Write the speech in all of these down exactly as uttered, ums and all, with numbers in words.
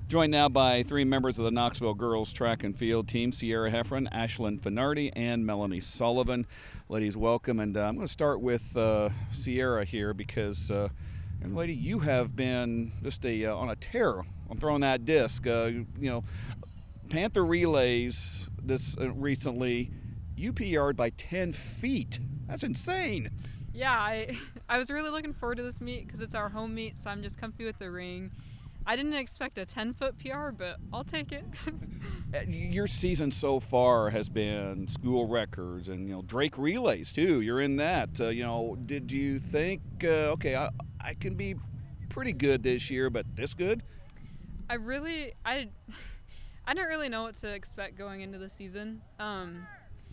Joined now by three members of the Knoxville girls track and field team, Sierra Heffron, Ashlyn Finardi, and Melanie Sullivan. Ladies, welcome. And uh, I'm going to start with uh, Sierra here because, uh, and lady, you have been just a uh, on a tear on throwing that disc. Uh, you know, Panther Relays this uh, recently, you P R'd by ten feet. That's insane. Yeah, I I was really looking forward to this meet because it's our home meet, so I'm just comfy with the ring. I didn't expect a ten-foot P R, but I'll take it. Your season so far has been school records and, you know, Drake Relays, too. You're in that. Uh, you know, did you think, uh, okay, I, I can be pretty good this year, but this good? I really, I, I didn't really know what to expect going into the season. Um,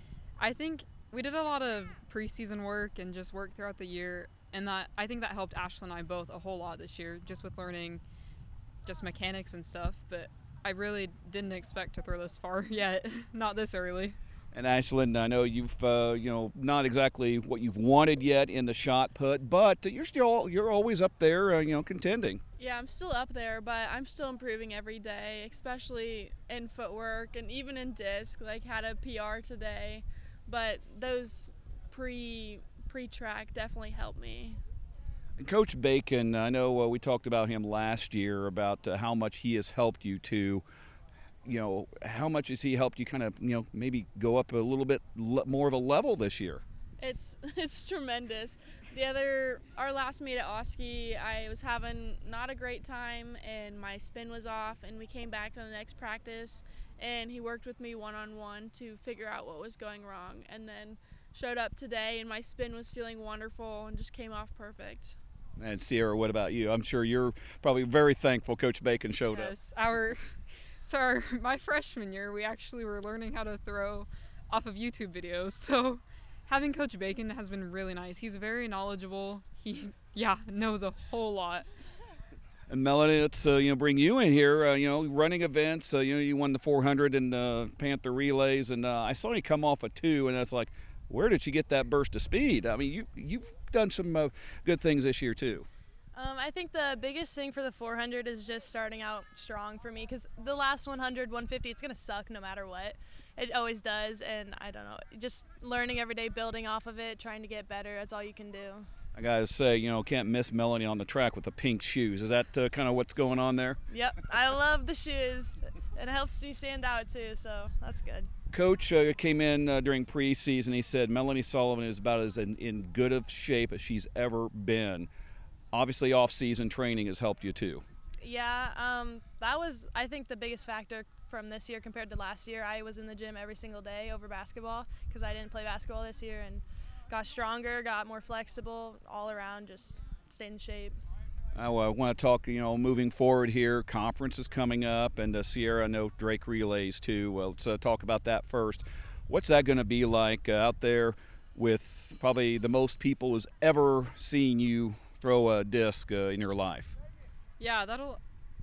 I think we did a lot of preseason work and just work throughout the year, and that I think that helped Ashlyn and I both a whole lot this year, just with learning just mechanics and stuff, but I really didn't expect to throw this far yet, not this early. And Ashlyn, I know you've, uh, you know, not exactly what you've wanted yet in the shot put, but you're still, you're always up there, uh, you know, contending. Yeah, I'm still up there, but I'm still improving every day, especially in footwork and even in disc. Like, had a P R today, but those pre pre-track definitely helped me. And Coach Bacon, I know uh, we talked about him last year about uh, how much he has helped you to, you know, how much has he helped you kind of, you know, maybe go up a little bit le- more of a level this year? It's it's tremendous. The other, our last meet at Oski, I was having not a great time and my spin was off, and we came back to the next practice and he worked with me one-on-one to figure out what was going wrong, and then showed up today and my spin was feeling wonderful and just came off perfect. And Sierra, what about you? I'm sure you're probably very thankful Coach Bacon showed yes, up. Yes, our, so our, my freshman year, we actually were learning how to throw off of YouTube videos. So having Coach Bacon has been really nice. He's very knowledgeable. He, yeah, knows a whole lot. And Melanie, let's uh, you know bring you in here. Uh, you know, running events. Uh, you know, you won the four hundred in the Panther Relays, and uh, I saw you come off a two, and it's like, where did she get that burst of speed? I mean, you you've done some uh, good things this year too. Um, I think the biggest thing for the four hundred is just starting out strong for me, because the last one hundred, one fifty, it's gonna suck no matter what. It always does, and I don't know, just learning every day, building off of it, trying to get better. That's all you can do. I gotta say, you know, can't miss Melanie on the track with the pink shoes. Is that uh, kind of what's going on there? Yep, I love the shoes. It helps me stand out too, so that's good. Coach uh, came in uh, during preseason. He said Melanie Sullivan is about as in, in good of shape as she's ever been. Obviously, off-season training has helped you too. Yeah, um, that was, I think, the biggest factor from this year compared to last year. I was in the gym every single day over basketball because I didn't play basketball this year, and got stronger, got more flexible, all around, just stayed in shape. I uh, want to talk, you know, moving forward here. Conference is coming up, and uh, Sierra, I know Drake Relays too. Well, let's uh, talk about that first. What's that going to be like uh, out there with probably the most people who's ever seen you throw a disc uh, in your life? Yeah, that'll.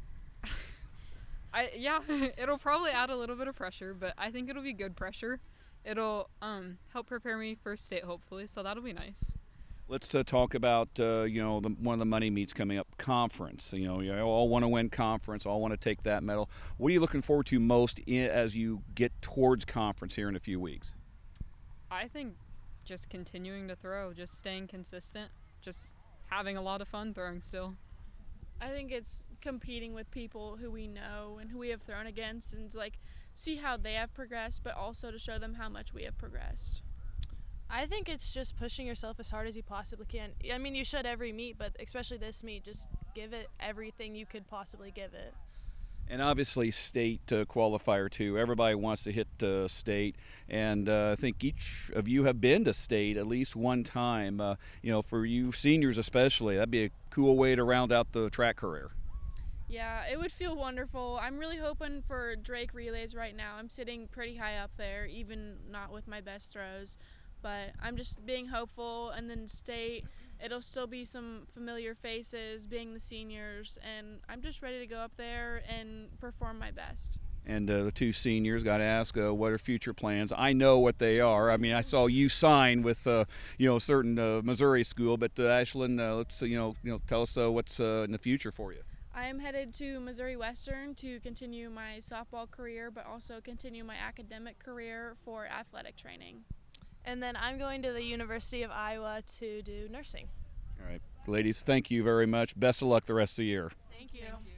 I yeah, it'll probably add a little bit of pressure, but I think it'll be good pressure. It'll um help prepare me for state, hopefully, so that'll be nice. Let's uh, talk about, uh, you know, the, one of the money meets coming up, conference. You know, you all want to win conference, all want to take that medal. What are you looking forward to most in, as you get towards conference here in a few weeks? I think just continuing to throw, just staying consistent, just having a lot of fun throwing still. I think it's competing with people who we know and who we have thrown against, and like see how they have progressed, but also to show them how much we have progressed. I think it's just pushing yourself as hard as you possibly can. I mean, you should every meet, but especially this meet, just give it everything you could possibly give it. And obviously state uh, qualifier too. Everybody wants to hit uh, state, and uh, I think each of you have been to state at least one time. Uh, you know, for you seniors especially, that'd be a cool way to round out the track career. Yeah, it would feel wonderful. I'm really hoping for Drake Relays right now. I'm sitting pretty high up there, even not with my best throws. But I'm just being hopeful, and then state, it'll still be some familiar faces being the seniors, and I'm just ready to go up there and perform my best. And uh, the two seniors got to ask, uh, what are future plans? I know what they are. I mean, I saw you sign with, uh, you know, a certain uh, Missouri school, but uh, Ashlyn, uh, let's, uh, you know, you know, tell us uh, what's uh, in the future for you. I am headed to Missouri Western to continue my softball career, but also continue my academic career for athletic training. And then I'm going to the University of Iowa to do nursing. All right. Ladies, thank you very much. Best of luck the rest of the year. Thank you. Thank you.